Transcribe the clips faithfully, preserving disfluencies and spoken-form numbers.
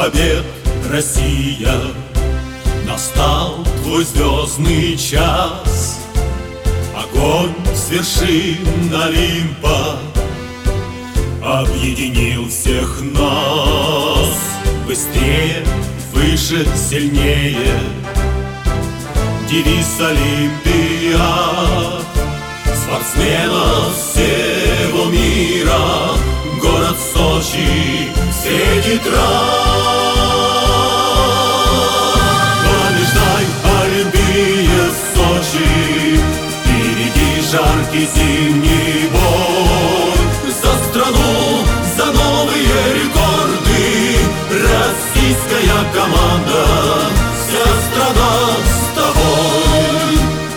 побед, Россия, настал твой звездный час. Огонь с вершин Олимпа объединил всех нас. Быстрее, выше, сильнее — девиз Олимпиад. Спортсменов всего мира город Сочи встретит рад. Побеждай, Олимпия, Сочи, впереди жаркий зимний бой. За страну, за новые рекорды российская команда, вся страна с тобой.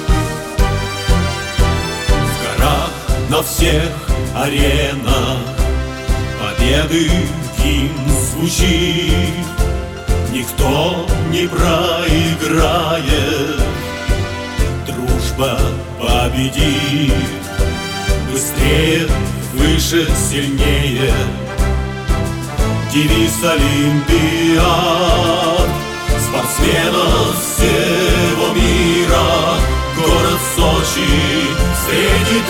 В горах, на всех аренах победы гимн звучит. Никто не проиграет, дружба победит. Быстрее, выше, сильнее — девиз Олимпиад. Спортсменов всего мира город Сочи встретит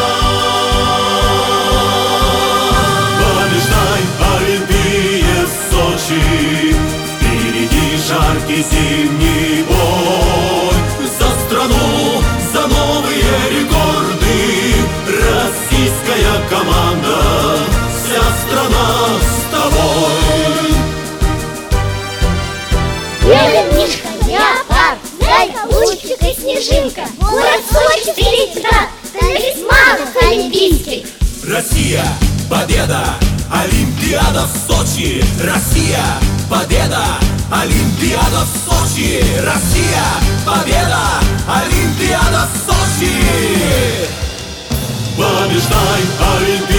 рад. Побеждай, Олимпия, Сочи, впереди жаркий зимний бой. За страну, за новые рекорды российская команда, вся страна с тобой. Белый мишка, леопард, зайка, лучик и снежинка. Город Сочи встретит рад талисманов олимпийских. Россия, победа, Олимпиада в Сочи. Россия, победа, Олимпиада в Сочи. Россия, победа, Олимпиада в Сочи. Побеждай, Олимпиада.